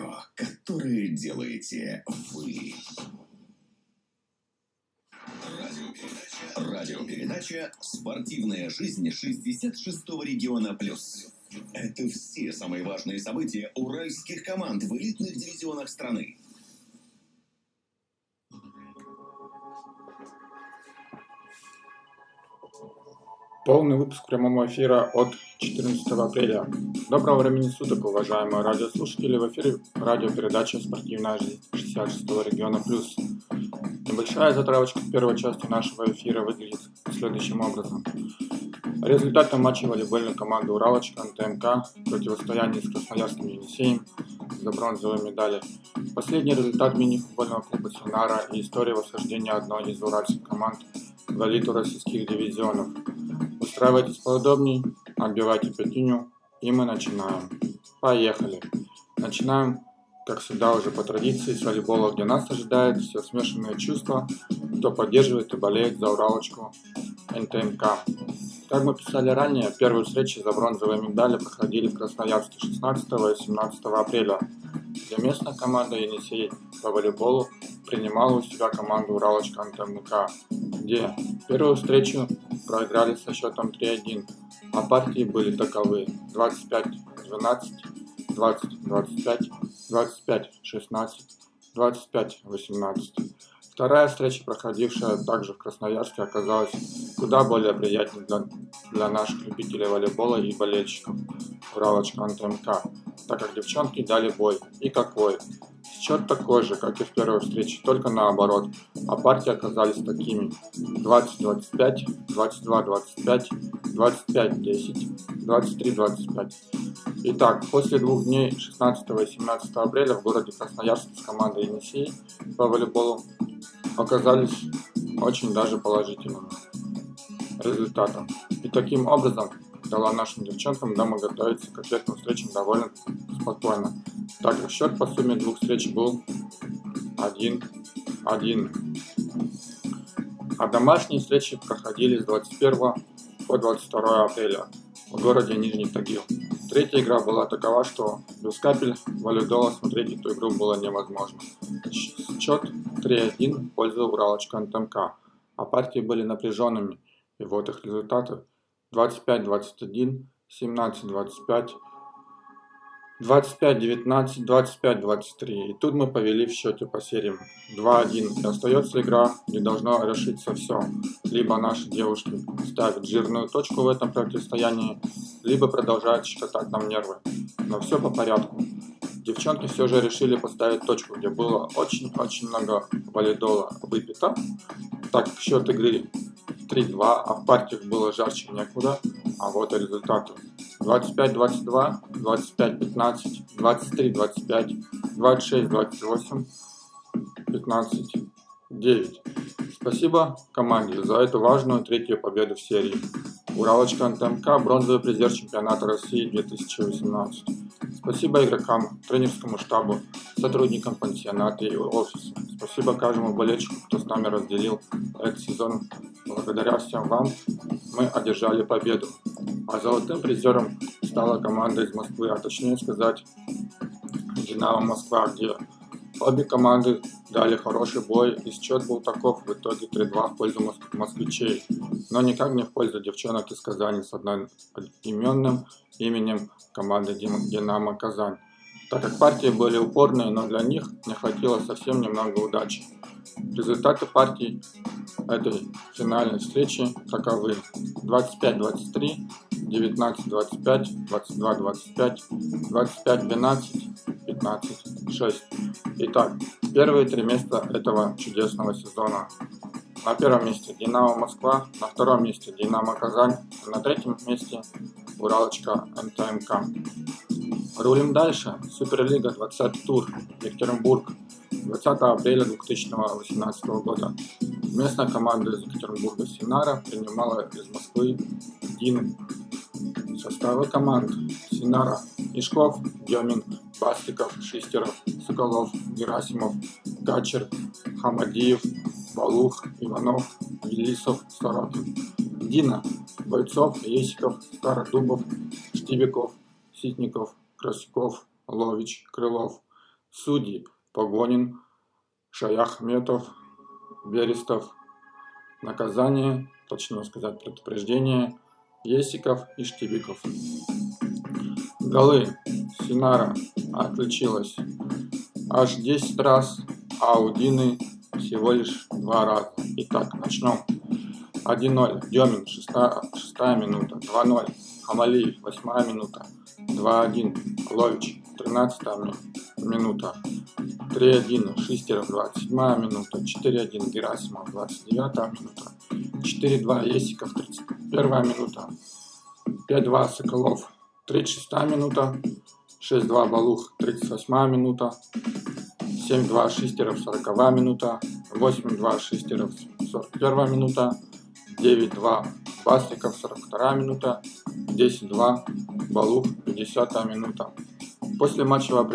радио, которое делаете вы. Радиопередача «Спортивная жизнь 66-го региона плюс». Это все самые важные события уральских команд в элитных дивизионах страны. Полный выпуск прямого эфира от 14 апреля. Доброго времени суток, уважаемые радиослушатели. В эфире радиопередача «Спортивная жизнь 66-го региона плюс». Небольшая затравочка в первой части нашего эфира выглядит следующим образом. Результаты матча волейбольной команды «Уралочка» НТМК в противостоянии с Красноярским Енисеем за бронзовые медали. Последний результат мини-футбольного клуба «Синара» и история восхождения одной из уральских команд в элиту российских дивизионов. Устраивайтесь поудобней, отбивайте пятиню, и мы начинаем. Поехали! Начинаем, как всегда, уже по традиции, с волейбола, где нас ожидают все смешанные чувства, кто поддерживает и болеет за Уралочку НТМК. Как мы писали ранее, первые встречи за бронзовые медали проходили в Красноярске 16 и 17 апреля, где местная команда «Енисей» по волейболу принимала у себя команду «Уралочка НТМК», где первую встречу проиграли со счетом 3-1, а партии были таковы: 25-12, 20-25, 25-16, 25-18. Вторая встреча, проходившая также в Красноярске, оказалась куда более приятной для наших любителей волейбола и болельщиков Уралочка НТМК, так как девчонки дали бой. И какой! Счет такой же, как и в первой встрече, только наоборот, а партии оказались такими: 20-25, 22-25, 25-10, 23-25. Итак, после 2 дней 16 и 17 апреля в городе Красноярске с командой «Енисей» по волейболу оказались очень даже положительными результатом. И таким образом дала нашим девчонкам дома готовиться к ответным встречам довольно спокойно, так как счет по сумме двух встреч был 1-1. А домашние встречи проходили с 21 по 22 апреля в городе Нижний Тагил. Третья игра была такова, что без капель валидола смотреть эту игру было невозможно. Счет 3-1 в пользу Уралочка НТМК, а партии были напряженными, и вот их результаты: 25-21, 17-25, 25-19, 25-23. И тут мы повели в счете по сериям 2-1. И остается игра, где должно решиться все. Либо наши девушки ставят жирную точку в этом противостоянии, либо продолжают щекотать нам нервы. Но все по порядку. Девчонки все же решили поставить точку, где было очень-очень много валидола выпито, так как счет игры 3-2, а в партиях было жарче некуда. А вот и результаты: 25-22, 25-15, 23-25, 26-28, 15-9. Спасибо команде за эту важную третью победу в серии. Уралочка НТМК – бронзовый призер чемпионата России 2018. Спасибо игрокам, тренерскому штабу, сотрудникам пансионата и офиса. Спасибо каждому болельщику, кто с нами разделил этот сезон. Благодаря всем вам мы одержали победу. А золотым призером стала команда из Москвы, а точнее сказать «Динамо Москва», где обе команды дали хороший бой, и счет был таков: в итоге 3-2 в пользу москвичей, но никак не в пользу девчонок из Казани с одноименным именем команды «Динамо Казань», так как партии были упорные, но для них не хватило совсем немного удачи. Результаты партий этой финальной встречи таковы: 25-23, 19-25, 22-25, 25-12, 15-6. Итак, первые 3 места этого чудесного сезона. На первом месте «Динамо Москва», на втором месте «Динамо Казань», а на третьем месте «Уралочка НТМК». Рулим дальше. Суперлига, 20 тур, Екатеринбург, 20 апреля 2018 года. Местная команда из Екатеринбурга «Синара» принимала из Москвы «Дин». Составы команд: «Синара» — Ишков, Демин, Бастиков, Шистеров, Соколов, Герасимов, Гачер, Хамадиев, Балух, Иванов, Елисов, Сорокин. «Дина» — Бойцов, Есиков, Стародубов, Штибиков, Ситников, Красюков, Лович, Крылов. Судьи: Погонин, Шаяхметов, Берестов. Наказание, точнее сказать предупреждение: Есиков и Штибиков. Голы: Синара отличилась аж 10 раз, а у Дины всего лишь 2 раза. Итак, начнем. 1-0 Демин, 6-я минута. 2-0 Хамалиев, 8-я минута. 2-1 Лович, 13-я минута. 3-1 Шистеров, 27-я минута. 4-1 Герасимов, 29-я минута. 4-2 Есиков, 31-я минута. 5-2 Соколов, 36-я минута. 6-2 Балух, 38-я минута. 7-2 Шистеров, 40-я минута. 8-2 Шистеров, 41-я минута. 9-2 Бастриков, 42-я минута. 10-2 Балух, 50-я минута. После матчевой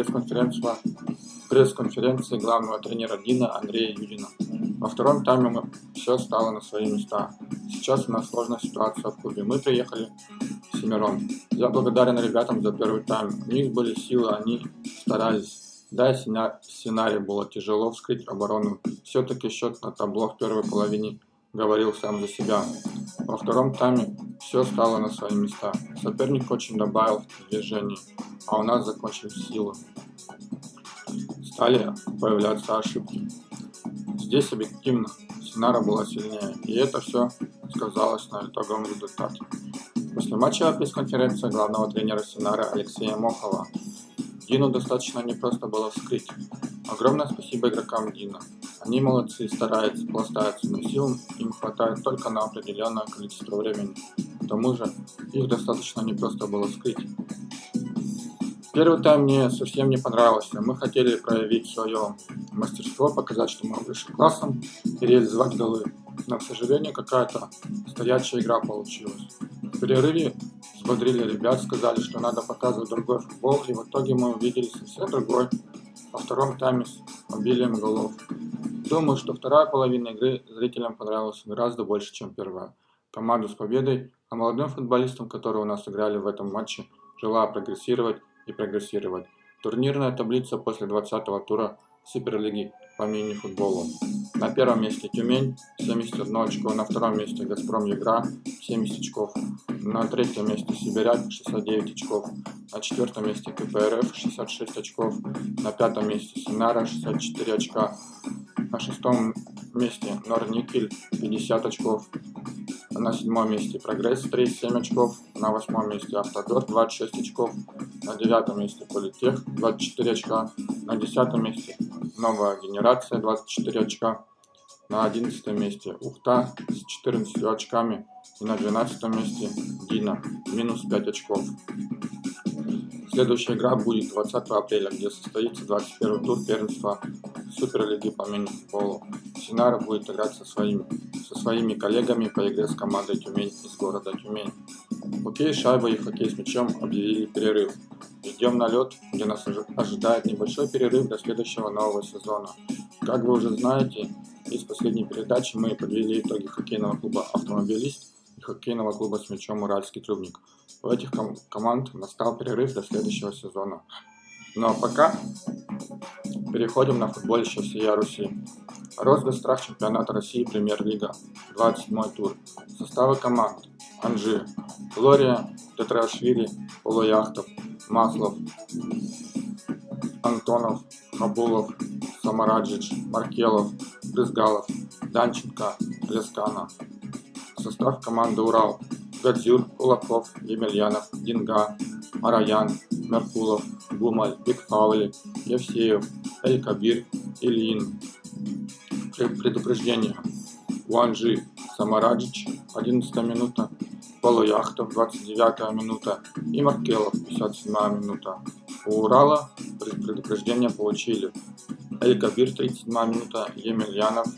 пресс-конференции главного тренера Дина Андрея Юдина. Во втором тайме все стало на свои места. Сейчас у нас сложная ситуация в клубе. Мы приехали семером. Я благодарен ребятам за первый тайм. У них были силы, они старались. Да, сценарий было тяжело вскрыть оборону. Все-таки счет на табло в первой половине говорил сам за себя. Во втором тайме все стало на свои места. Соперник очень добавил в движении, а у нас закончились силы. Стали появляться ошибки. Здесь объективно Синара была сильнее, и это все сказалось на итоговом результате. После матча пресс-конференции главного тренера Синары Алексея Мохова: Дину достаточно непросто было вскрыть. Огромное спасибо игрокам Дина. Они молодцы, стараются, пластаются, но сил им хватает только на определенное количество времени. К тому же их достаточно непросто было вскрыть. Первый тайм мне совсем не понравился. Мы хотели проявить свое мастерство, показать, что мы выше классом, и реализовать голы. Но, к сожалению, какая-то стоячая игра получилась. В перерыве взбодрили ребят, сказали, что надо показывать другой футбол, и в итоге мы увидели совсем другой во втором тайме с обилием голов. Думаю, что вторая половина игры зрителям понравилась гораздо больше, чем первая. Команду с победой, а молодым футболистам, которые у нас играли в этом матче, желаю прогрессировать и прогрессировать. Турнирная таблица после 20-го тура Суперлиги по мини-футболу. На первом месте Тюмень, 71 очко. На втором месте Газпром Югра, 70 очков. На третьем месте Сибиряк, 69 очков. На четвертом месте КПРФ, 66 очков. На пятом месте Синара, 64 очка. На шестом месте Норникель, 50 очков. На седьмом месте Прогресс, 37 очков. На восьмом месте Автодор, 26 очков. На девятом месте Политех, 24 очка. На 10-м месте Новая Генерация, 24 очка. На 11-м месте Ухта с 14 очками. И на 12-м месте Дина, минус 5 очков. Следующая игра будет 20 апреля, где состоится 21 тур первенства Суперлиги по мини-футболу. Синара будет играть со своими коллегами по игре с командой Тюмень из города Тюмень. Хоккей с шайбой и хоккей с мячом объявили перерыв. Идем на лед, где нас ожидает небольшой перерыв до следующего нового сезона. Как вы уже знаете, из последней передачи мы подвели итоги хоккейного клуба «Автомобилист» и хоккейного клуба с мячом «Уральский трубник». У этих команд настал перерыв до следующего сезона. Ну а пока переходим на футболище всей Руси. Розыгрыш чемпионата России Премьер-лига, 27-й тур. Составы команд: Анжи, Глория, Тетрашвили, Полуяхтов, Маслов, Антонов, Хабулов, Самараджич, Маркелов, Брызгалов, Данченко, Лескана. Состав команды Урал: Гадзюр, Кулаков, Емельянов, Динга, Араян, Меркулов, Гумаль, Бигфаули, Евсеев, Эль-Кабир, Ильин. Предупреждение: у Анжи Самараджич, 11-я минута, Полуяхтов, 29-я минута и Маркелов, 57-я минута. У Урала предупреждение получили: Эль-Кабир, 37-я минута, Емельянов,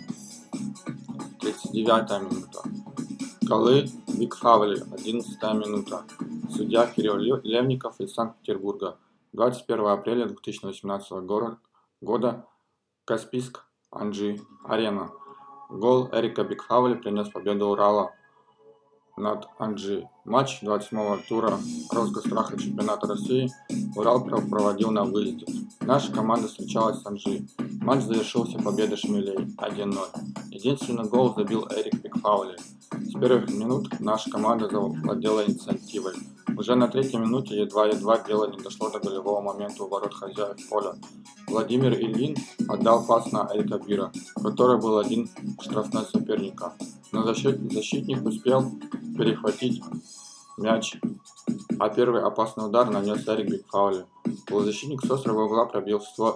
39-я минута. Голы: Бигфаули, 11-я минута. Судья Кирилл Левников из Санкт-Петербурга. 21 апреля 2018 года. Каспийск, Анжи, Арена. Гол Эрика Бигфаули принес победу Урала над Анжи. Матч 27-го тура Росгостраха чемпионата России Урал проводил на выезде. Наша команда встречалась с Анжи. Матч завершился победой Шмелей 1-0. Единственный гол забил Эрик Бекфаули. С первых минут наша команда завладела инициативой. Уже на третьей минуте едва дело не дошло до голевого момента у ворот хозяев поля. Владимир Ильин отдал пас на Эль-Кабира, который был один штрафной соперника. Но защитник успел перехватить мяч, а первый опасный удар нанес Эрик Бекфаули. Полузащитник с острого угла пробил створ,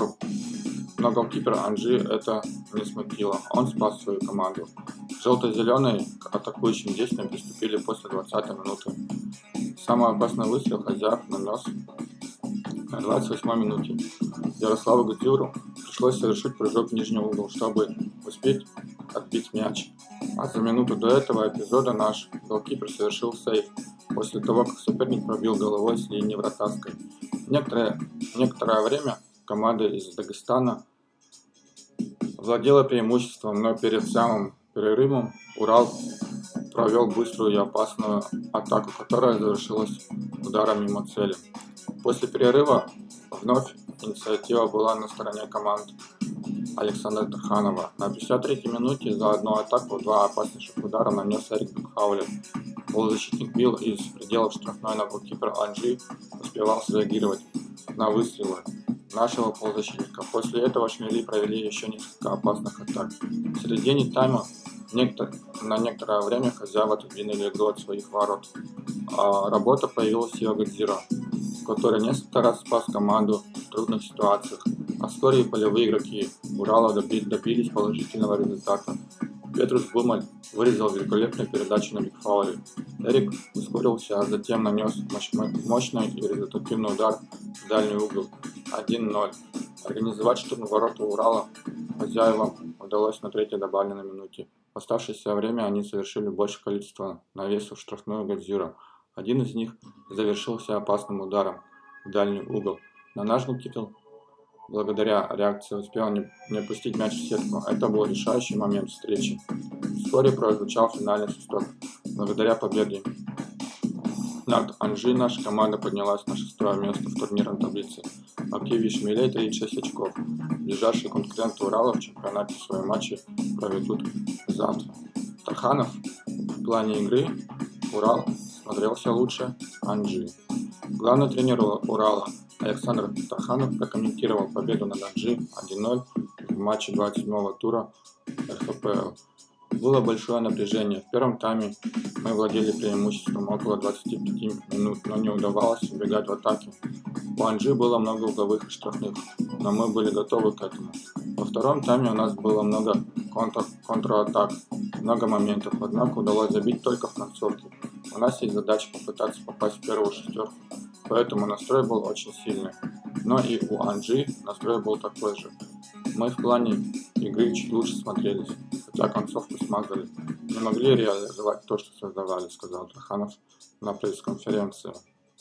но голкипер Анжи это не смутило. Он спас свою команду. Желто-зеленые к атакующим действиям приступили после 20-й минуты. Самый опасный выстрел хозяев нанес на 28-й минуте. Ярославу Гудзюру пришлось совершить прыжок в нижний угол, чтобы успеть отбить мяч. А за минуту до этого эпизода наш голкипер совершил сейв после того, как соперник пробил головой с линии вратарской. Некоторое время команда из Дагестана владела преимуществом, но перед самым перерывом Урал провел быструю и опасную атаку, которая завершилась ударом мимо цели. После перерыва вновь инициатива была на стороне команд Александра Тарханова. На 53-й минуте за одну атаку два опаснейших удара нанес Эрик Бекфаули. Полузащитник бил из пределов штрафной, но голкипер Анжи успевал среагировать на выстрелы нашего полузащитника. После этого Шмели провели еще несколько опасных атак. В середине тайма на некоторое время хозяева отодвинули игру от своих ворот. Работа появилась и Агадзира, который несколько раз спас команду в трудных ситуациях. А вскоре полевые игроки Урала добились положительного результата. Петрус Бумаль вырезал великолепную передачу на Бекфаули. Эрик ускорился, а затем нанес мощный и результативный удар в дальний угол 1-0. Организовать штурм ворот Урала хозяевам удалось на третьей добавленной минуте. В оставшееся время они совершили большее количество навесов в штрафную Гадзира. Один из них завершился опасным ударом в дальний угол. Но наш голкипер, благодаря реакции, успел не опустить мяч в сетку. Это был решающий момент встречи. Вскоре прозвучал финальный свисток. Благодаря победе над Анжи наша команда поднялась на 6-е место в турнирной таблице. Активе Шмелей 36 очков. Ближайшие конкуренты Урала в чемпионате свои матчи проведут завтра. Тарханов в плане игры Урал смотрелся лучше Анжи. Главный тренер Урала Александр Тарханов прокомментировал победу над Анжи 1-0 в матче 27-го тура РХПЛ. Было большое напряжение. В первом тайме мы владели преимуществом около 25 минут, но не удавалось убегать в атаке. У Анжи было много угловых и штрафных, но мы были готовы к этому. Во втором тайме у нас было много контратак, много моментов, однако удалось забить только в концовке. У нас есть задача попытаться попасть в первую шестерку, поэтому настрой был очень сильный. Но и у Анжи настрой был такой же. Мы в плане игры чуть лучше смотрелись, хотя концовку смазали. Не могли реализовать то, что создавали, сказал Тарханов на пресс-конференции.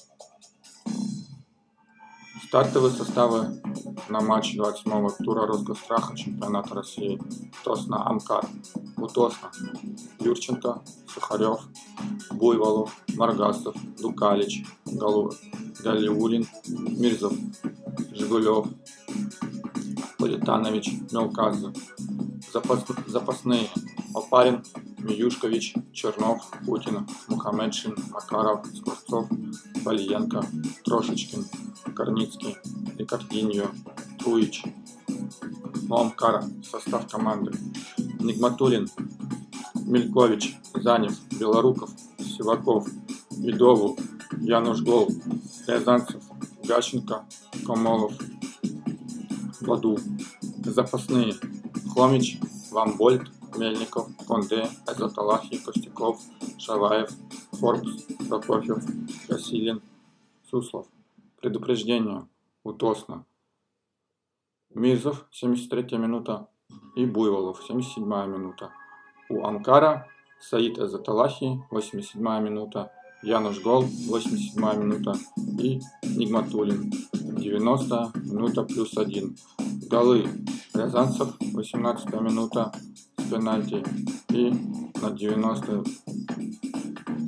Стартовые составы на матч 27-го тура Росгостраха чемпионата России. Тосна Амкар. У Тосна Юрченко, Сухарев, Буйволов, Маргасов, Дукалич, Галиулин, Мирзов, Жигулев, Политанович, Мелказов. Запасные: Опарин, Миюшкович, Чернов, Путин, Мухамедшин, Макаров, Скворцов, Валиенко, Трошечкин, Корницкий, Рикардиньо, Труич. У Амкара состав команды: Нигматуллин, Мелькович, Занев, Белоруков, Сиваков, Видову, Януш-Гол, Рязанцев, Гащенко, Комолов, Баду. Запасные: Хомич, Вамбольд, Мельников, Конде, Азаталахи, Костяков, Шаваев, Форбс, Прокофьев, Василин, Суслов. Предупреждение: у Тосна Мирзов, 73-я минута, и Буйволов, 77-я минута. У Амкара Саид Азаталахи, 87-я минута, Януш-Гол, 87-я минута, и Нигматуллин, 90-я минута плюс 1. Голы: Рязанцев, 18-я минута с пенальти, и на 90-й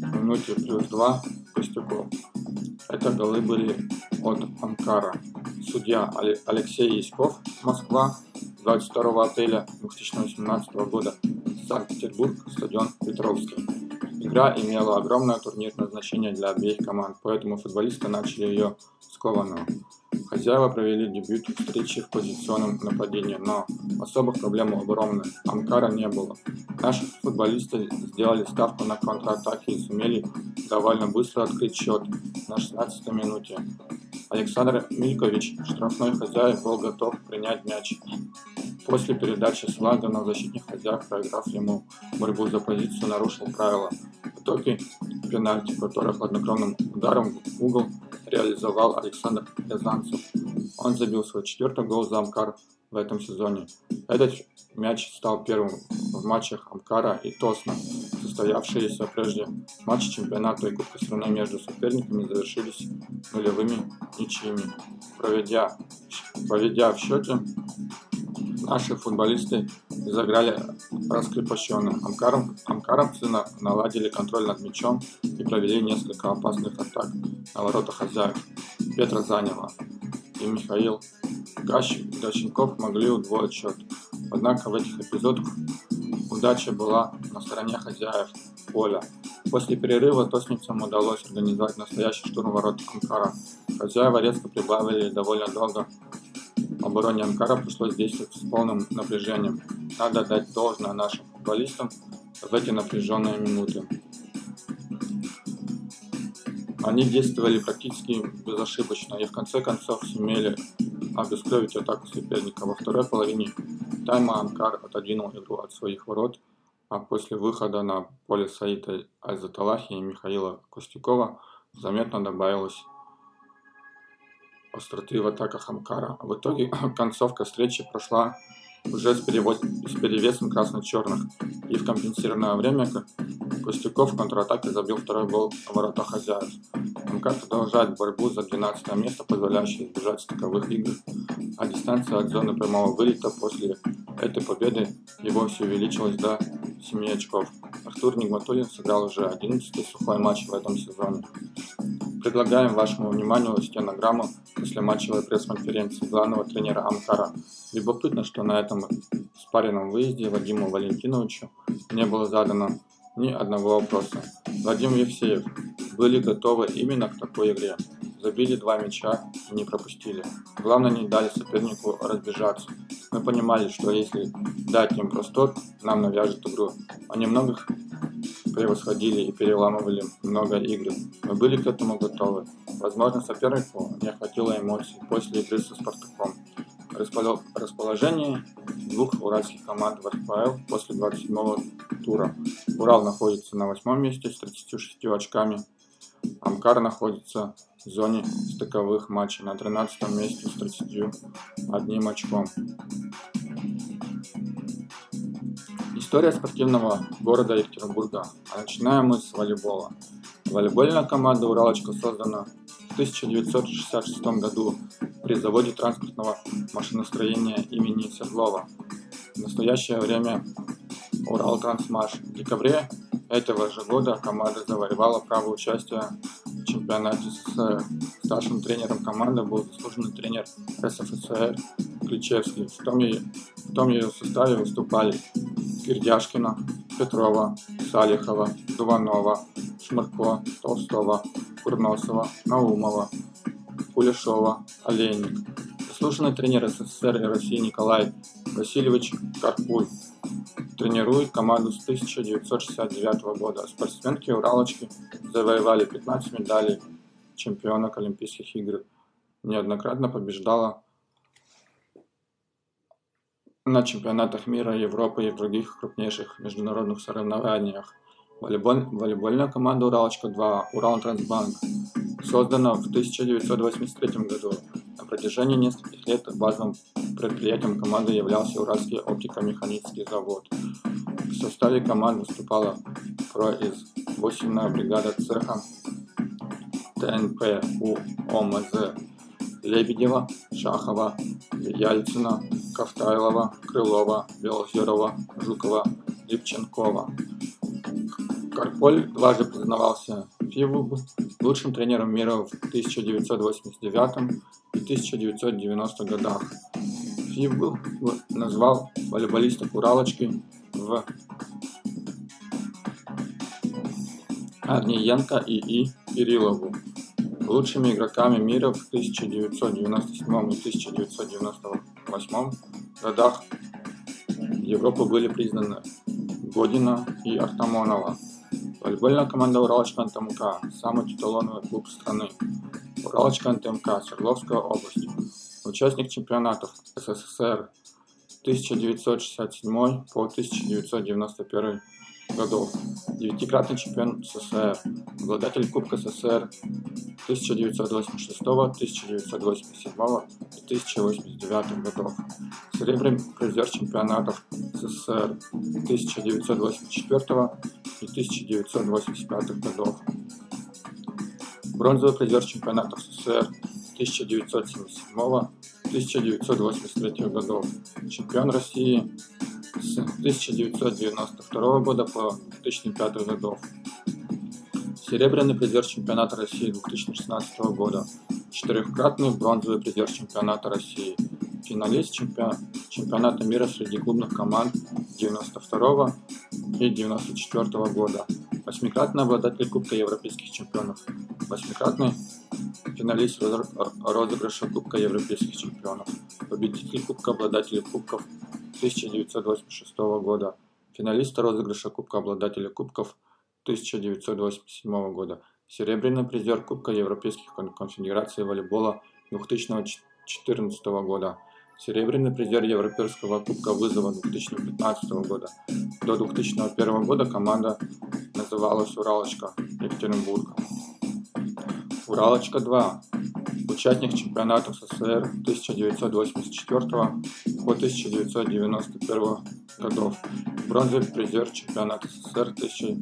минуте +2 Костюков. Это голы были от Амкара. Судья Алексей Яськов, Москва, 22 апреля 2018 года, Санкт-Петербург, стадион Петровский. Игра имела огромное турнирное значение для обеих команд, поэтому футболисты начали ее скованно. Хозяева провели дебют встречи в позиционном нападении, но особых проблем у обороны Амкара не было. Наши футболисты сделали ставку на контратаки и сумели довольно быстро открыть счет на 16-й минуте. Александр Милькович, штрафной хозяин, был готов принять мяч. После передачи Слага на защитник хозяев, проиграв ему борьбу за позицию, нарушил правила. В итоге пенальти, который хладнокровным ударом в угол реализовал Александр Рязанцев. Он забил свой 4-й гол за Амкар в этом сезоне. Этот мяч стал первым в матчах Амкара и Тосна. Состоявшиеся прежде матчи чемпионата и Кубка страны между соперниками завершились нулевыми ничьими. Поведя в счете, наши футболисты изыграли раскрепощенно. Амкаровцы наладили контроль над мячом и провели несколько опасных атак на ворота хозяев. Петра Занева и Михаил Гащенков могли удвоить счет. Однако в этих эпизодах удача была на стороне хозяев поля. После перерыва тосницам удалось организовать настоящий штурм ворот Амкара. Хозяева резко прибавили и довольно долго обороне Амкара пришлось действовать с полным напряжением. Надо дать должное нашим футболистам в эти напряженные минуты. Они действовали практически безошибочно и в конце концов сумели обескровить атаку соперника. Во второй половине тайма Амкар отодвинул игру от своих ворот, а после выхода на поле Саида Аль-Заталахи и Михаила Костюкова заметно добавилось остроты в атаках Амкара. В итоге концовка встречи прошла уже с перевесом красно-черных, и в компенсированное время Костюков в контратаке забил второй гол в ворота хозяев. Амкар продолжает борьбу за 12 место, позволяющее избежать стыковых игр, а дистанция от зоны прямого вылета после этой победы и вовсе увеличилась до 7 очков. Артур Нигматуллин сыграл уже 11-й сухой матч в этом сезоне. Предлагаем вашему вниманию стенограмму послематчевой пресс-конференции главного тренера Амкара. Любопытно, что на этом спарринговом выезде Вадиму Валентиновичу не было задано ни одного вопроса. Вадим Евсеев: были готовы именно к такой игре. Забили 2 мяча и не пропустили. Главное, не дали сопернику разбежаться. Мы понимали, что если дать им простор, нам навяжут игру. Они многих превосходили и переламывали много игр. Мы были к этому готовы. Возможно, сопернику не хватило эмоций после игры со Спартаком. Расположение двух уральских команд в РПЛ после 27-го тура. Урал находится на 8-м месте с 36 очками. Амкар находится в зоне стыковых матчей на 13-м месте с 31 очком. История спортивного города Екатеринбурга. А начинаем мы с волейбола. Волейбольная команда «Уралочка» создана в 1966 году при заводе транспортного машиностроения имени Свердлова. В настоящее время Уралтрансмаш. В декабре этого же года команда завоевала право участия в чемпионате СССР. Старшим тренером команды был заслуженный тренер РСФСР Ключевский. В том ее составе выступали Кирдяшкина, Петрова, Салихова, Дуванова, Шмырко, Толстого, Курносова, Наумова, Кулешова, Олейник. Заслуженный тренер СССР и России Николай Васильевич Карпуль тренирует команду с 1969 года. Спортсменки «Уралочки» завоевали 15 медалей чемпионок Олимпийских игр. Неоднократно побеждала на чемпионатах мира, Европы и в других крупнейших международных соревнованиях. Волейбольная команда «Уралочка-2» Уралтрансбанк создана в 1983 году. На протяжении нескольких лет базовым предприятием команды являлся Уральский оптико-механический завод. В составе команды выступала производственная бригада цеха ТНП УОМЗ Лебедева, Шахова, Яльцина, Ковтайлова, Крылова, Белозерова, Жукова, Липченкова. Карполь дважды признавался ФИБ лучшим тренером мира в 1989 и 1990 годах. ФИБ назвал волейболистов «Уралочкой» в Агниенко и Кириллову лучшими игроками мира в 1997 и 1998 годах. В Европу были признаны Година и Артамонова. Волейбольная команда «Уралочка НТМК» – самый титулованный клуб страны. «Уралочка НТМК», Свердловская область. Участник чемпионатов СССР 1967 по 1991 годов. Девятикратный чемпион СССР, обладатель Кубка СССР 1986, 1987 и 1089 годов. Серебряный призер чемпионатов СССР 1984 и 1985 годов. Бронзовый призер чемпионатов СССР 1977-1983 годов. Чемпион России с 1992 года по 2005 годов. Серебряный призер чемпионата России 2016 года. Четырехкратный бронзовый призер чемпионата России. Финалист чемпионата мира среди клубных команд 92 и 94 года. Восьмикратный обладатель Кубка европейских чемпионов. Восьмикратный финалист розыгрыша Кубка европейских чемпионов. Победитель Кубка обладателей Кубков 1986 года. Финалист розыгрыша Кубка обладателя Кубков 1987 года. Серебряный призер Кубка Европейских конфедераций волейбола 2014 года. Серебряный призер Европейского Кубка вызова 2015 года. До 2001 года команда называлась «Уралочка» Екатеринбург. «Уралочка-2». Участник чемпионатов СССР 1984 по 1991 годов. Бронзовый призер чемпионата СССР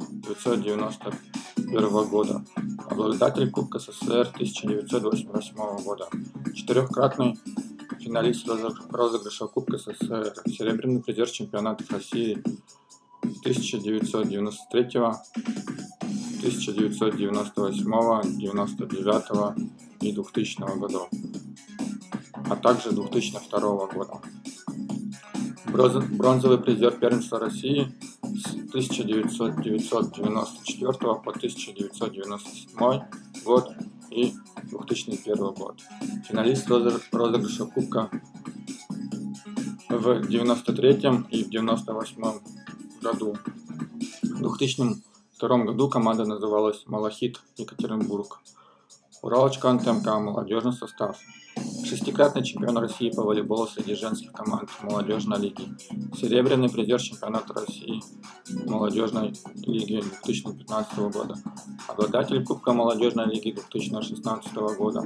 1991 года. Обладатель Кубка СССР 1988 года. Четырехкратный финалист розыгрыша Кубка СССР. Серебряный призер чемпионатов России 1993, 1998, 99 и 2000 годов, а также 2002 года. Бронзовый призер первенства России с 1994 по 1997 год и 2001 год. Финалист розыгрыша Кубка в 93 и в 98 году. В 2002 году команда называлась «Малахит Екатеринбург». «Уралочка НТМК», молодежный состав. Шестикратный чемпион России по волейболу среди женских команд молодежной лиги. Серебряный призер чемпионата России молодежной лиги 2015 года. Обладатель Кубка молодежной лиги 2016 года.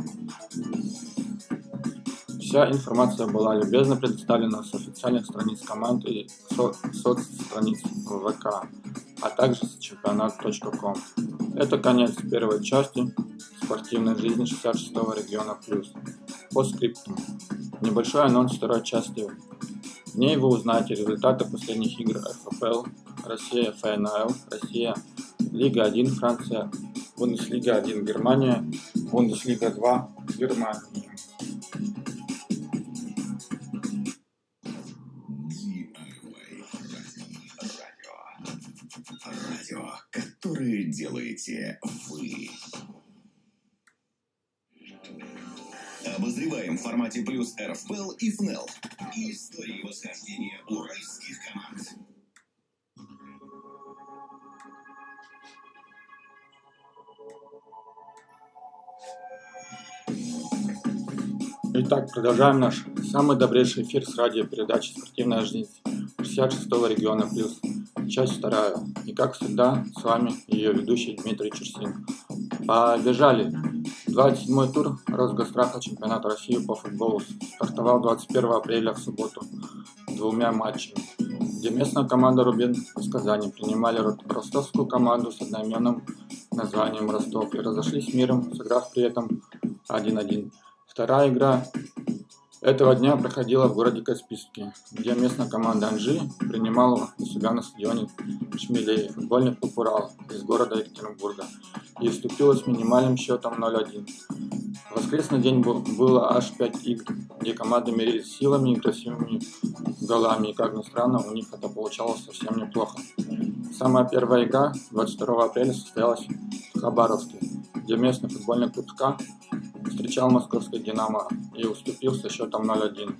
Вся информация была любезно предоставлена с официальных страниц команд и соцстраниц ВК, а также с чемпионат.ком. Это конец первой части спортивной жизни 66-го региона плюс. По скрипту. Небольшой анонс второй части. В ней вы узнаете результаты последних игр ФПЛ, Россия, ФНЛ, Россия, Лига 1 Франция, Бундеслига 1 Германия, Бундеслига 2 Германия. Радио, которое делаете вы. Обозреваем в формате плюс РФПЛ и ФНЛ. И истории восхождения уральских команд. Итак, продолжаем наш самый добрейший эфир с радиопередачи «Спортивная жизнь» 66-го региона плюс. Часть вторая. И как всегда, с вами ее ведущий Дмитрий Чурсин. Побежали! 27-й тур Росгосстраха чемпионата России по футболу стартовал 21 апреля в субботу двумя матчами, где местная команда «Рубин» из Казани принимали ростовскую команду с одноименным названием «Ростов» и разошлись миром, сыграв при этом 1-1. Вторая игра Этого дня проходила в городе Каспийске, где местная команда Анжи принимала у себя на стадионе Шмелей футбольный клуб «Урал» из города Екатеринбурга и уступила с минимальным счетом 0-1. В воскресный день было аж 5 игр, где команды мерились силами и красивыми голами, и, как ни странно, у них это получалось совсем неплохо. Самая первая игра 22 апреля состоялась в Хабаровске, где местный футбольный клуб «СКА» встречал московский «Динамо» и уступил со счетом 0-1.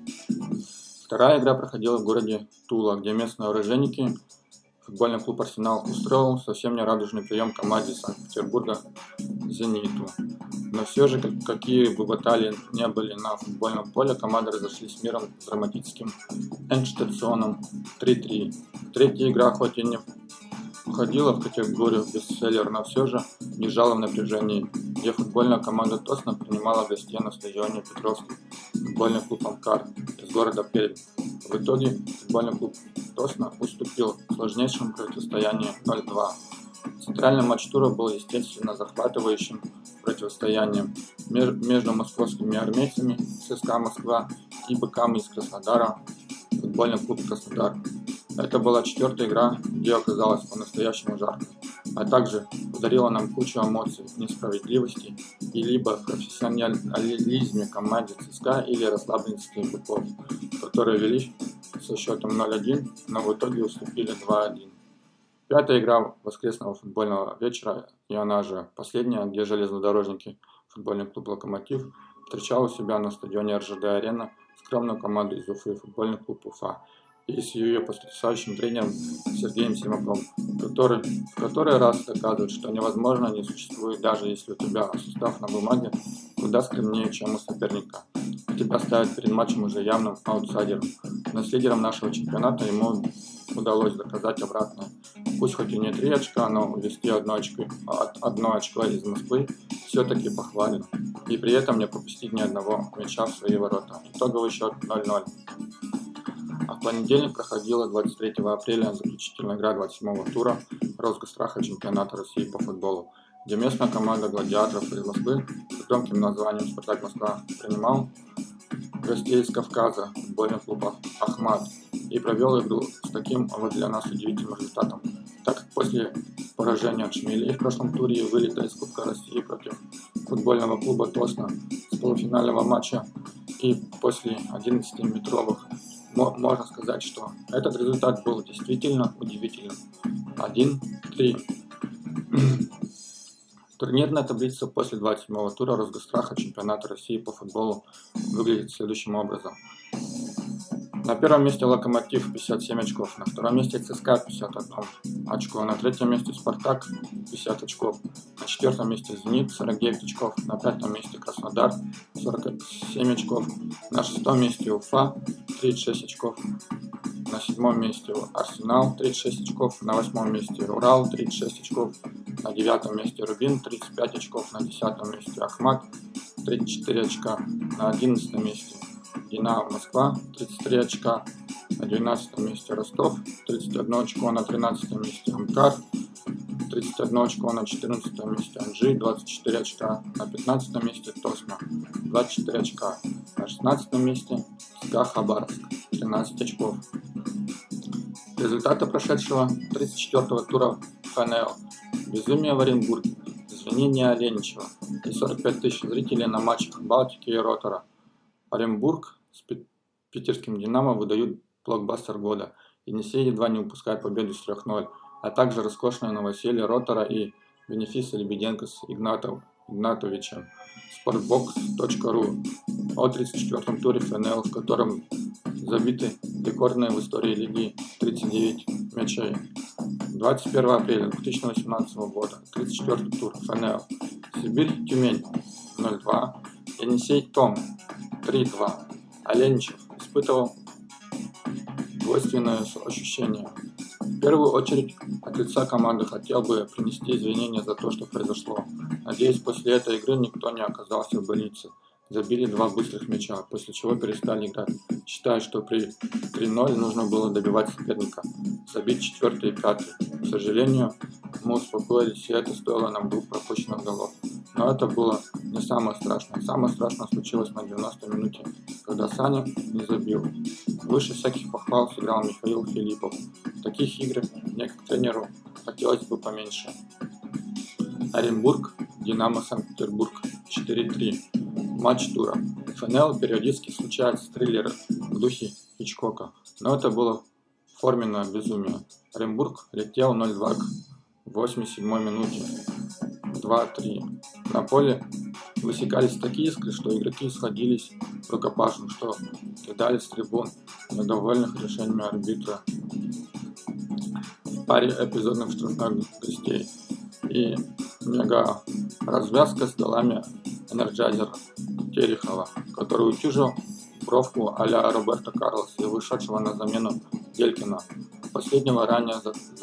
Вторая игра проходила в городе Тула, где местные оружейники, футбольный клуб «Арсенал», устроил совсем не радужный прием команде Санкт-Петербурга «Зениту». Но все же, какие бы баталии не были на футбольном поле, команды разошлись с миром с драматическим эндштационом 3-3. Третья игра хоть и не входила в категорию бестселлер, но все же держала в напряжении, где футбольная команда Тосно принимала гостей на стадионе Петровский футбольный клуб «Амкар» из города Пермь. В итоге футбольный клуб Тосно уступил в сложнейшем противостоянии 0-2. Центральный матч тура был, естественно, захватывающим противостоянием между московскими армейцами ЦСКА Москва и быками из Краснодара, футбольный клуб «Краснодар». Это была четвертая игра, где оказалась по-настоящему жаркой, а также подарила нам кучу эмоций, несправедливости и либо профессионализме команде ЦСКА или расслабленности быков, которые вели со счетом 0-1, но в итоге уступили 2-1. Пятая игра воскресного футбольного вечера, и она же последняя, где железнодорожники, футбольный клуб «Локомотив», встречал у себя на стадионе РЖД-Арена скромную команду из Уфы, футбольный клуб «Уфа», и с ее потрясающим тренером Сергеем Симаком, который в который раз доказывает, что невозможно не существует, даже если у тебя состав на бумаге куда скромнее, чем у соперника. Тебя ставят перед матчем уже явным аутсайдером. Но с лидером нашего чемпионата ему удалось доказать обратное. Пусть хоть и не 3 очка, но увести одно очко из Москвы все-таки похвально. И при этом не пропустить ни одного мяча в свои ворота. Итоговый счет 0-0. А в понедельник проходила 23 апреля заключительная игра 27-го тура розыгрыша чемпионата России по футболу, где местная команда гладиаторов из Москвы с громким названием «Спартак Москва» принимал гостей из Кавказа, футбольный клуб «Ахмат», и провел игру с таким вот для нас удивительным результатом, так как после поражения от Шмелей в прошлом туре и вылета из Кубка России против футбольного клуба «Тосно» с полуфинального матча и после 11-метровых, можно сказать, что этот результат был действительно удивительным. 1-3. Турнирная таблица после 27-го тура розыгрыша чемпионата России по футболу выглядит следующим образом. На первом месте «Локомотив» 57 очков, на втором месте ЦСКА 51 очко, на третьем месте «Спартак» 50 очков, на четвертом месте «Зенит» 49 очков, на пятом месте «Краснодар» 47 очков, на шестом месте «Уфа» 36 очков, на седьмом месте «Арсенал» 36 очков, на восьмом месте «Урал» 36 очков, на девятом месте «Рубин» 35 очков, на десятом месте «Ахмат» 34 очка, на 11 месте «Динамо Москва» 33 очка, на 12 месте «Ростов» 31 очко, на 13 месте «Амкар» 31 очко, на 14 месте «Анжи» 24 очка, на 15 месте «Тосно» 24 очка, на 16 месте «СКА Хабаровск» 13 очков. Результаты прошедшего 34-го тура ФНЛ: безумие в Оренбурге, извинения Оленичева и 45 тысяч зрителей на матчах Балтики и Ротора. Оренбург с питерским «Динамо» выдают блокбастер года. Енисей едва не упускает победу с 3-0, а также роскошное новоселье Ротора и Бенефиса Лебеденко с Игнатовичем. Sportbox.ru о 34-м туре ФНЛ, в котором забиты рекордные в истории лиги 39 мячей. 21 апреля 2018 года, 34-й тур ФНЛ. Сибирь-Тюмень 0-2, Енисей-Том 3-2. Оленичев испытывал двойственное ощущение. В первую очередь от лица команды хотел бы принести извинения за то, что произошло. Надеюсь, после этой игры никто не оказался в больнице. Забили 2 быстрых мяча, после чего перестали играть. Считаю, что при 3-0 нужно было добивать соперника, забить 4 и 5. К сожалению, мы успокоились, и это стоило нам 2 пропущенных голов. Но это было не самое страшное. Самое страшное случилось на 90-й минуте, когда Саня не забил. Выше всяких похвал сыграл Михаил Филиппов. В таких играх мне как тренеру хотелось бы поменьше. Оренбург, Динамо Санкт-Петербург 4-3. Матч тура. В ФНЛ периодически случаются триллеры в духе Хичкока, но это было форменное безумие. Оренбург летел 0-2 к 87-й минуте. 2-3. На поле высекались такие искры, что игроки сходились в рукопашную, что кидали с трибун, недовольных решениями арбитра в паре эпизодных штрафных гостей. И мега развязка с голами Энерджайзера Терехова, который утюжил бровку а-ля Роберто Карлос и вышедшего на замену Делькина, последнего ранее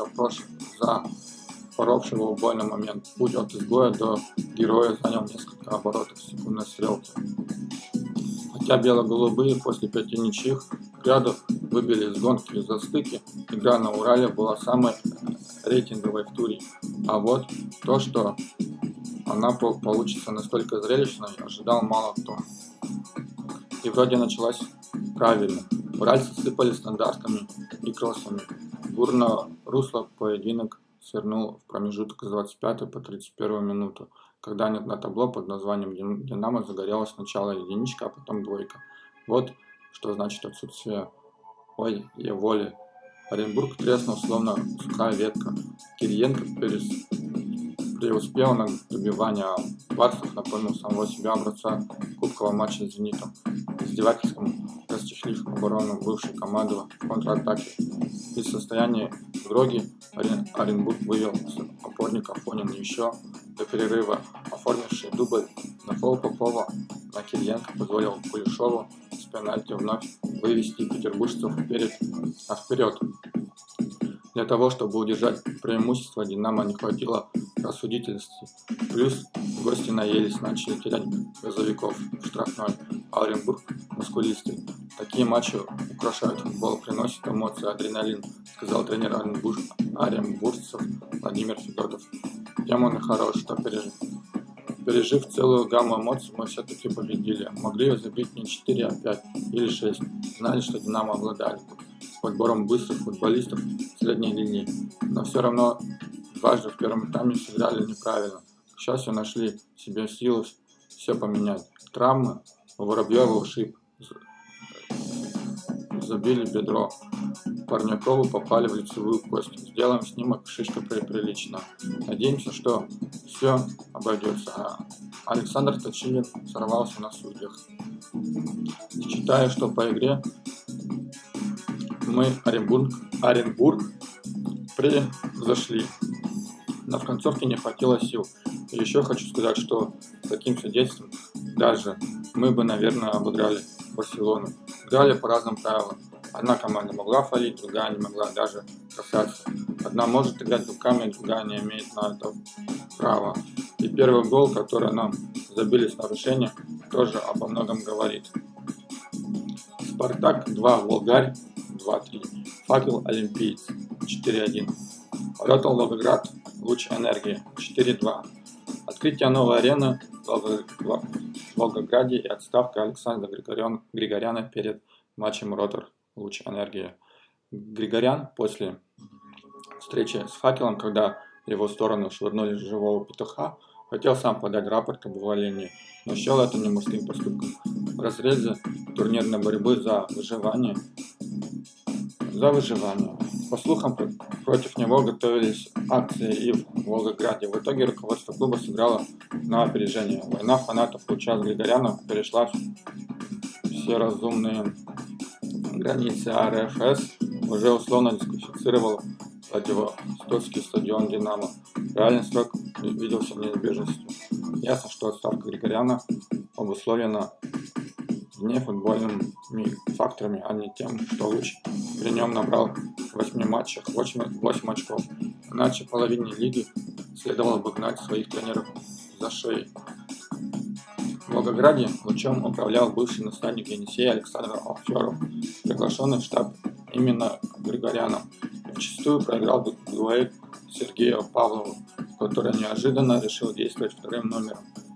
запоровшего убойный момент. Путь от изгоя до героя занял несколько оборотов секундной стрелки. Хотя бело-голубые после 5 ничьих рядов выбили из гонки за стыки, игра на Урале была самой рейтинговой в туре. А вот то, что она получится настолько зрелищной, ожидал мало кто. И вроде началась правильно. Уральцы сыпали стандартами и кроссами. Бурно русло поединок свернул в промежуток с 25 по 31 минуту, когда на табло под названием «Динамо» загорелась сначала единичка, а потом двойка. Вот что значит отсутствие воли. Оренбург треснул, словно сухая ветка. Кириенко преуспел на добивании, а Барсов напомнил самого себя образца кубкового матча с «Зенитом», издевательским расчехлив оборону бывшей команды в контратаке. Из состояния гроги Оренбург вывел опорник Афонин еще до перерыва, оформивший дубль на фол Попова на Кириенко позволил Кулешову с пенальти вновь вывести петербуржцев вперед. Для того, чтобы удержать преимущество, «Динамо» не хватило рассудительности. Плюс гости наелись, начали терять газовиков в штрафной, а Оренбург мускулистый. Такие матчи украшают футбол, приносят эмоции, адреналин, сказал тренер оренбуржцев Владимир Федотов. Тем он и хорош, что пережив целую гамму эмоций, мы все-таки победили. Могли забить не 4, а 5 или 6. Знали, что «Динамо» обладали подбором быстрых футболистов средней линии, но все равно дважды в первом тайме сыграли неправильно. К счастью, нашли в себе силы все поменять. Травмы, у Воробьева ушиб, забили бедро. Парнякову попали в лицевую кость. Сделаем снимок, шишка прилично. Надеемся, что все обойдется. А Александр Точилин сорвался на судьях. Считаю, что по игре мы Оренбург превзошли, но в концовке не хватило сил. И еще хочу сказать, что с таким свидетельством даже мы бы, наверное, обыграли Барселону. Играли по разным правилам. Одна команда могла фалить, другая не могла даже касаться. Одна может играть руками, другая не имеет на это права. И первый гол, который нам забили с нарушения, тоже обо многом говорит. Спартак 2, Волгарь 2-3, Факел Олимпиец 4-1, Ротал Волгоград, Луч Энергии 4-2, открытие новой арены в Волгограде и отставка Александра Григоряна перед матчем Ротор Луч Энергии. Григорян после встречи с Факелом, когда в его сторону швырнули живого петуха, хотел сам подать рапорт об увольнении, но счел это не мужским поступком. В разрезе турнирной борьбы за выживание. По слухам, против него готовились акции и в Волгограде. В итоге руководство клуба сыграло на опережение. Война фанатов Луча с Григоряном перешла все разумные границы. РФС уже условно дисквалифицировал Владивостокский стадион «Динамо». Реальный срок виделся неизбежностью. Ясно, что отставка Григоряна обусловлена не футбольными факторами, а не тем, что Луч при нем набрал в 8 матчах 8 очков. Иначе половине лиги следовало бы гнать своих тренеров за шеи. В Волгограде Лучом управлял бывший наставник Енисея Александр Алферов, приглашенный в штаб именно Григоряном. И вчастую проиграл дуэль Сергею Павлову, который неожиданно решил действовать вторым номером.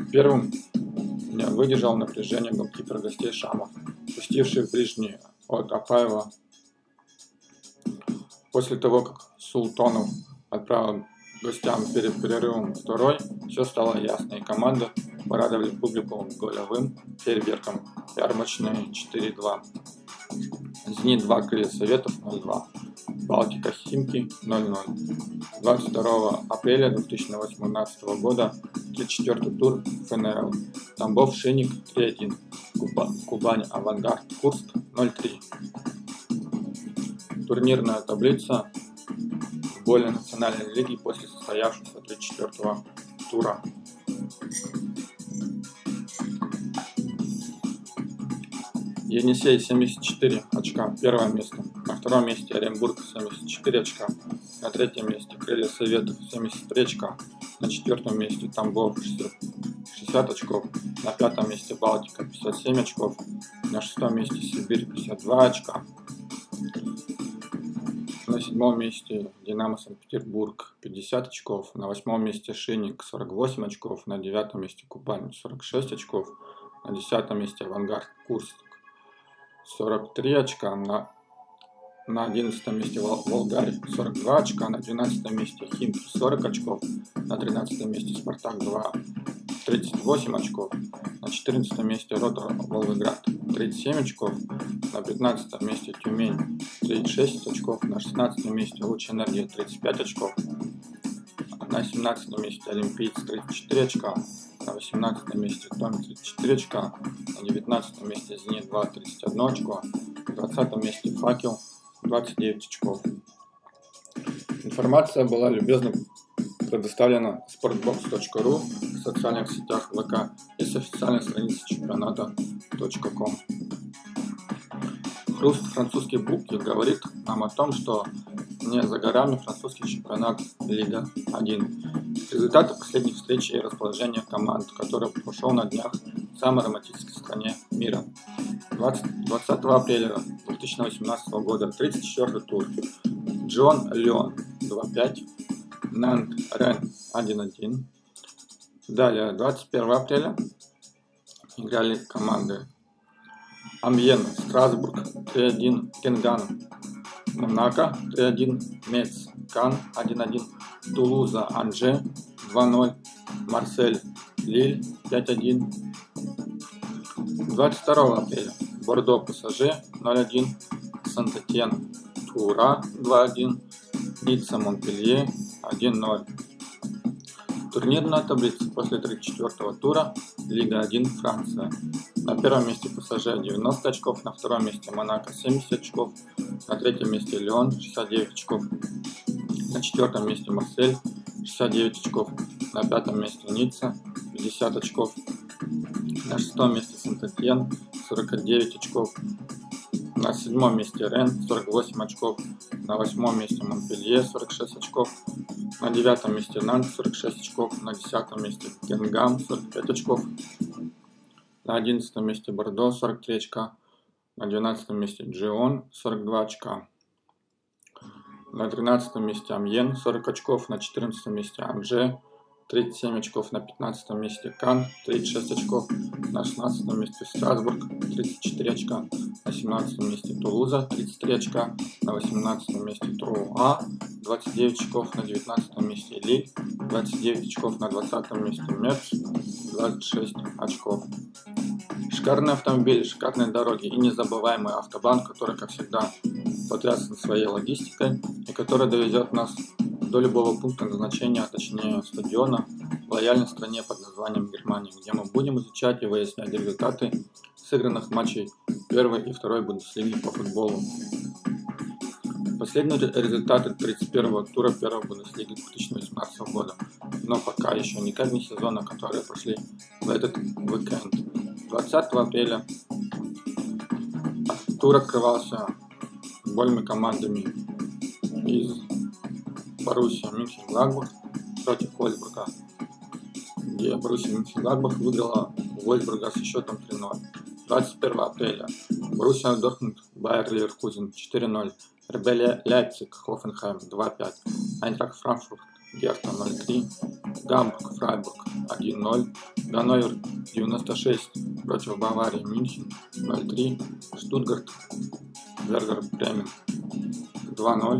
Первым не выдержал напряжение голкипер гостей Шамов, пустивший в ближний от Апаева. После того, как Султонов отправил гостям перед перерывом второй, все стало ясно, и команда порадовали публику голевым фейерверком. Ярмарочные 4-2. Зенит 2, Крылья Советов 0-2. Балтика Химки 0-0. 22 апреля 2018 года 34-й тур ФНЛ. Тамбов Шинник 3-1. Кубань Авангард Курск 0-3. Турнирная таблица футбольной национальной лиги после состоявшегося 34-го тура. Енисей 74 очка, первое место. На втором месте Оренбург 74 очка. На третьем месте Крылья Советов 73 очка. На четвертом месте Тамбов 60 очков. На пятом месте Балтика 57 очков. На шестом месте Сибирь 52 очка. На седьмом месте Динамо Санкт-Петербург 50 очков. На восьмом месте Шинник 48 очков. На девятом месте Кубань 46 очков. На десятом месте Авангард Курск 43 очка. На 11 месте Волгарь 42 очка. На 12 месте Химки 40 очков. На 13 месте Спартак 2 38 очков. На 14 месте Ротор Волгоград 37 очков. На 15 месте Тюмень 36 очков. На 16 месте Луч Энергия 35 очков. На 17 месте Олимпиец 34 очка. На 18 месте Томи 34 очка. На 19 месте Зенит 2 31 очко. На 20 месте Факел 29 очков. Информация была любезно предоставлена sportbox.ru в социальных сетях ВК и с официальной страницы чемпионата.com. Хруст французских букв говорит нам о том, что не за горами французский чемпионат Лига 1. Результаты последних встреч и расположения команд, который прошел на днях в самой романтической стране мира. 20 апреля 2018 года 34-й тур. Джон Леон 2-5. Нант Рен 1-1. Далее 21 апреля играли команды Амьен Страсбург 3-1. Кенган Монако 3-1. Мец Кан 1-1. Тулуза Анже 2-0. Марсель Лиль 5-1. 22 апреля Бордо Пассаже 0-1. Сент-Этьен Тура 2-1. Ницца Монпелье 1-0. Турнирная таблица после 34-го тура. Лига 1 Франция. На первом месте Пассаже 90 очков, на втором месте Монако 70 очков, на третьем месте Лион 69 очков, на четвертом месте Марсель 69 очков, на пятом месте Ницца 50 очков, на шестом месте Сент-Этьен 49 очков, на седьмом месте Рен 48 очков, на восьмом месте Монпелье 46 очков, на девятом месте Нант 46 очков, на десятом месте Кенгам 45 очков, на 11 месте Бордо 43 очка, на 12 месте Джион 42 очка, на 13 месте Амьен 40 очков, на 14 месте Анже 37 очков, на 15 месте Кан 36 очков, на 16 месте Страсбург 34 очка, на 17 месте Тулуза 33 очка, на 18 месте Труа 29 очков, на 19 месте Лиль 29 очков, на 20 месте Мерч 26 очков. Шикарные автомобили, шикарные дороги и незабываемый автобан, который, как всегда, потрясен своей логистикой и который довезет нас до любого пункта назначения, а точнее стадиона, в лояльной стране под названием Германия, где мы будем изучать и выяснять результаты сыгранных матчей первой и второй Бундеслиги по футболу. Последние результаты 31-го тура первой Бундеслиги 2018 года, но пока еще никак не сезона, которые прошли в этот уикенд. 20 апреля тур открывался футбольными командами из Боруссия Мюнхен-Гладбах против Вольсбурга, где Боруссия Мюнхен-Гладбах выиграла Вольсбурга со счетом 3-0. 21 апреля Боруссия Дортмунд Байер Ливеркузен 4-0. РБ Лейпциг Хофенхайм 2-5. Айнтрахт Франкфурт Герта 0-3, Гамбург, Фрайбург 1-0, Ганновер 96 против Баварии Мюнхен 0-3, Штутгарт, Вердер Бремен 2-0,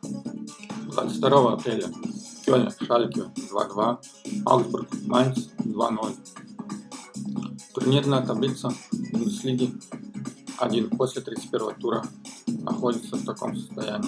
22 апреля Кёльн, Шальке 2-2, Аугсбург, Майнц 2-0. Турнирная таблица Бундеслиги 1 после 31 тура находится в таком состоянии.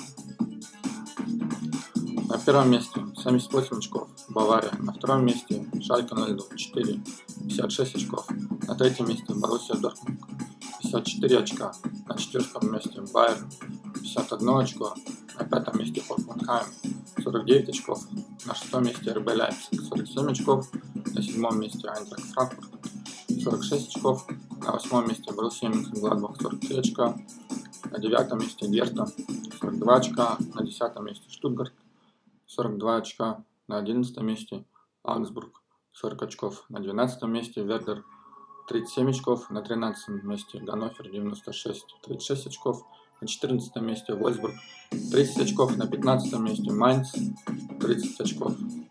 На первом месте 78 очков Бавария, на втором месте Шальке 04, 56 очков, на третьем месте Боруссия Дортмунд, 54 очка, на четвертом месте Байерн, 51 очко, на пятом месте Хофенхайм, 49 очков, на шестом месте РБ Лейпциг, 47 очков, на седьмом месте Айнтрахт Франкфурт, 46 очков, на восьмом месте Боруссия Мönchengladbach, 43 очка, на девятом месте Герта, 42 очка, на десятом месте Штутгарт, 42 очка, на 11 месте Аугсбург, 40 очков, на 12 месте Вердер, 37 очков, на 13 месте Ганновер 96, 36 очков, на 14 месте Вольсбург, 30 очков, на 15 месте Майнц, 30 очков.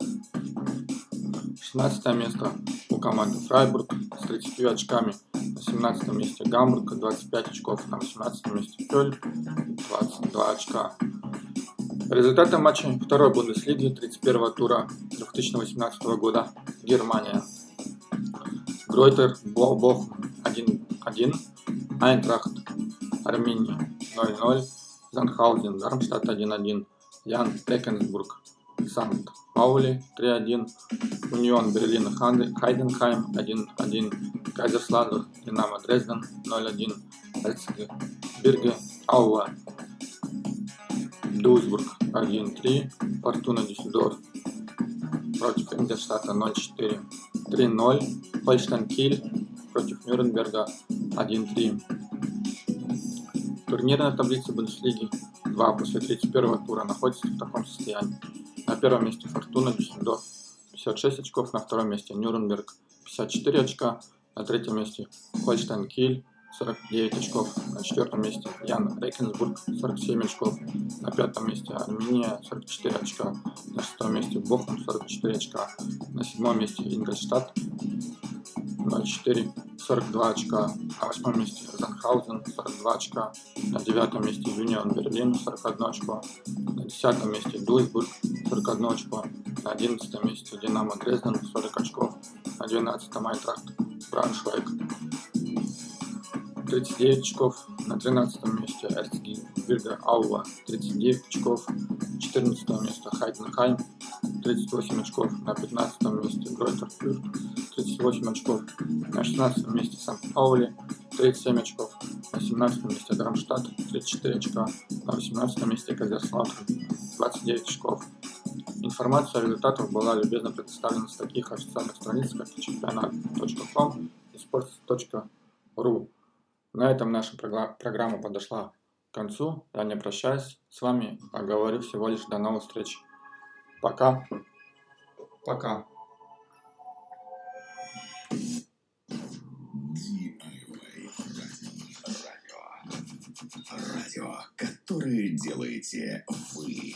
16 место у команды Фрайбург с 30 очками, на 17 месте Гамбург, 25 очков, на 18 месте Кёльн, 22 очка. Результаты матчей второй Бундеслиги 31 тура 2018 года. Германия. Гройтер Бохум 1-1, Айнтрахт Армения 0-0, Занхаузен Дармштадт 1-1, Ян Рекенсбург Санкт-Паули 3-1, Унион Берлин Хайденхайм 1-1, Кайзерслаутern Динамо Дрезден 0-1, Эрцберге Ауа Дуйсбург 1-3, Фортуна Дюссельдорф против Ингольштадта 0-4, 3-0, Хольштайн Киль против Нюрнберга 1-3. Турнирная таблица Бундеслиги 2 после 31 тура находится в таком состоянии. На первом месте Фортуна Дюссельдорф 56 очков, на втором месте Нюрнберг 54 очка, на третьем месте Хольштайн Киль 49 очков, на четвертом месте Ян Рекенсбург 47 очков, на пятом месте Армения 44 очка, на шестом месте Бохум 44 очка, на седьмом месте Ингольштадт 04, 42 очка, на восьмом месте Занхаузен 42 очка, на девятом месте Юнион Берлин 41 очко, на десятом месте Дуйсбург 41 очко, на 11 месте Динамо Дрезден 40 очков, на 12 Айнтрахт Брауншвайг 39 очков, на 13 месте Эрцберге Ауа 39 очков, на 14 месте Хайденхайм 38 очков, на 15 месте Гройтер Фюрт 38 очков, на 16 месте Санкт-Паули 37 очков, на 17 месте Дармштадт 34 очка, на 18 месте Кайзерслаутern 29 очков. Информация о результатах была любезно предоставлена с таких официальных страниц, как championat.com и sports.ru. На этом наша программа подошла к концу. Я не прощаюсь с вами, а говорю всего лишь до новых встреч. Пока. Пока. Радио, которое делаете вы.